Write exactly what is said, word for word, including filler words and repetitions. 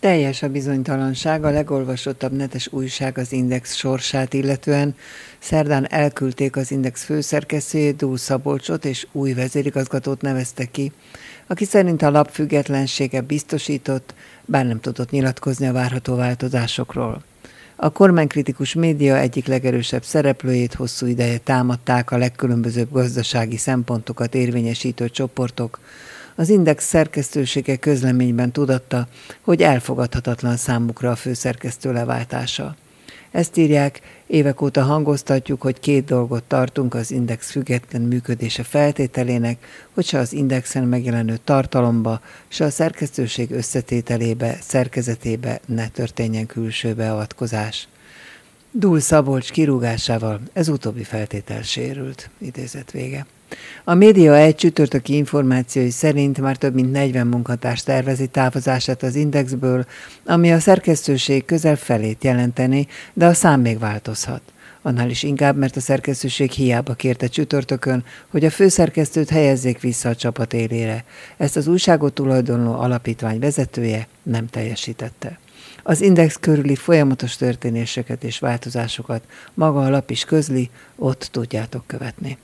Teljes a bizonytalanság, a legolvasottabb netes újság az Index sorsát illetően. Szerdán elküldték az Index főszerkesztőjét, Dúl Szabolcsot és új vezérigazgatót nevezte ki, aki szerint a lap függetlensége biztosított, bár nem tudott nyilatkozni a várható változásokról. A kormánykritikus média egyik legerősebb szereplőjét hosszú ideje támadták a legkülönbözőbb gazdasági szempontokat érvényesítő csoportok. Az Index szerkesztősége közleményben tudatta, hogy elfogadhatatlan számukra a főszerkesztő leváltása. Ezt írják, évek óta hangoztatjuk, hogy két dolgot tartunk az Index független működése feltételének, hogy se az Indexen megjelenő tartalomba, se a szerkesztőség összetételébe, szerkezetébe ne történjen külső beavatkozás. Dúl Szabolcs kirúgásával ez utóbbi feltétel sérült, idézet vége. A Média egy csütörtöki információi szerint már több mint negyven munkatárs tervezi távozását az Indexből, ami a szerkesztőség közel felét jelenteni, de a szám még változhat. Annál is inkább, mert a szerkesztőség hiába kérte csütörtökön, hogy a főszerkesztőt helyezzék vissza a csapat élére. Ezt az újságot tulajdonló alapítvány vezetője nem teljesítette. Az Index körüli folyamatos történéseket és változásokat maga a lap is közli, ott tudjátok követni.